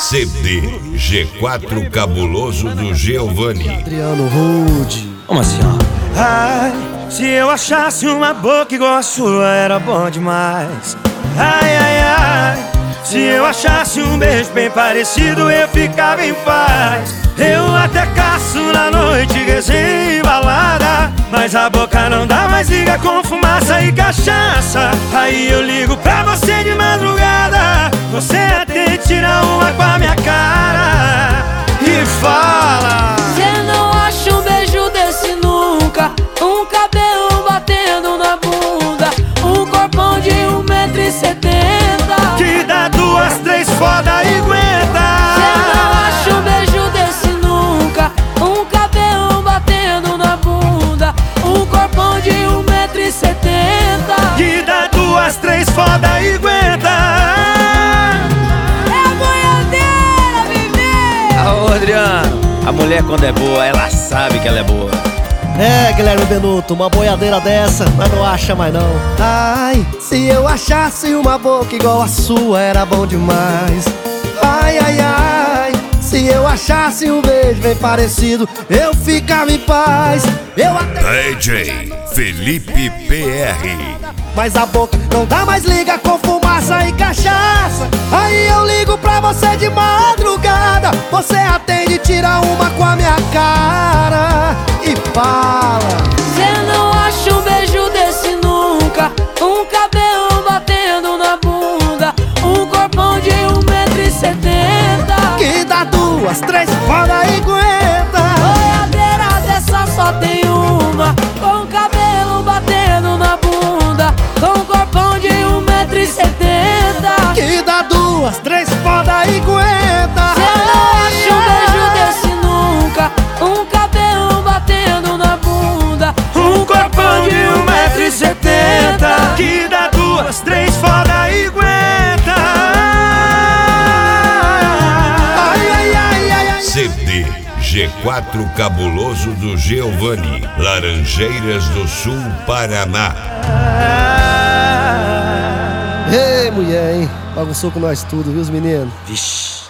CD G4 Cabuloso do Giovanni. Adriano Rude. Como assim, ó? Ai, se eu achasse uma boca igual a sua, era bom demais. Ai, ai, ai, se eu achasse um beijo bem parecido, eu ficava em paz. Eu até caço na noite, resenha e balada, mas a boca não dá mais, liga com fumaça e cachaça. Aí eu ligo pra você de madrugada, você atende, tira uma com a minha cara e fala: cê não acha um beijo desse nunca, um cabelo batendo na bunda, um corpão de 1,70m, que dá 2, 3 foda e aguenta. cê não acha um beijo desse nunca, um cabelo batendo na bunda, um corpão de 1,70m, Que dá 2, 3 foda e aguenta. é a boiadeira, bebê! Ô, Adriano, a mulher quando é boa, ela sabe que ela é boa. É, Guilherme Benuto, uma boiadeira dessa, mas não acha mais não. Ai, se eu achasse uma boca igual a sua, era bom demais. Ai, ai, ai, se eu achasse um beijo bem parecido, eu ficava em paz. Eu até... DJ Felipe PR. Mas a boca não dá mais, liga com fumaça e cachaça. Aí eu ligo pra você de madrugada, você atende, tira uma com a minha cara e fala: cê não acha um beijo desse nunca, um cabelo batendo na bunda, um corpão de 1,70m, que dá 2, 3 foda e aguenta. boiadeira dessa só tem uma, com cabelo batendo na bunda, com corpão de 1,70m, Que dá 2, 3 foda e aguenta. cê não acha um beijo desse nunca, um cabelo batendo na bunda, Um corpão de 1,70m, que dá 2, 3 foda e aguenta. Ai, ai, ai, ai, ai. CD G4 Cabuloso do Giovanni. Laranjeiras do Sul, Paraná. Ei, mulher, hein? Bagunçou com nós tudo, viu, os meninos? Vixe.